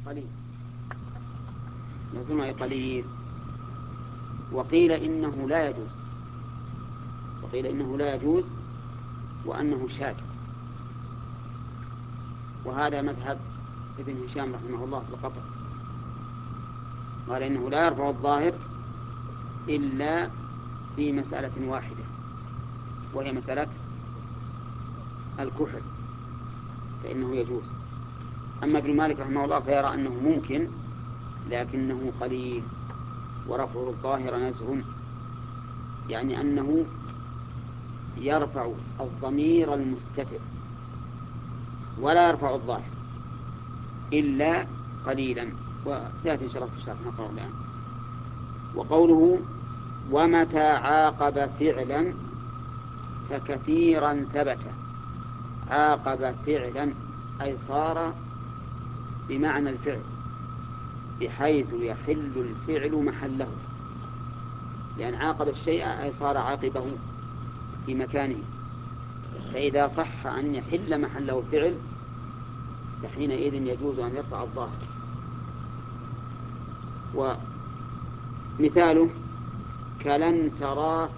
قليل، يظن أي قليل. وقيل إنه لا يجوز، وقيل إنه لا يجوز وأنه شاذ، وهذا مذهب ابن هشام رحمه الله بالقطع، قال إنه لا يرفع الظاهر إلا في مسألة واحدة وهي مسألة الكحل، فإنه يجوز. أما ابن مالك رحمه الله فيرى أنه ممكن لكنه قليل، ورفع الظاهر نزع، يعني أنه يرفع الضمير المستتر ولا يرفع الظاهر إلا قليلا، وسيأتي إن شاء الله في الشرح نقرأ الآن. وقوله ومتى عاقب فعلا فكثيرا ثبت، عاقب فعلا أي صار بمعنى الفعل بحيث يحل الفعل محله، لأن عاقب الشيء أي صار عاقبه في مكانه، فإذا صح أن يحل محله الفعل فحينئذ يجوز أن يرفع الظاهر. ومثاله كلن ترى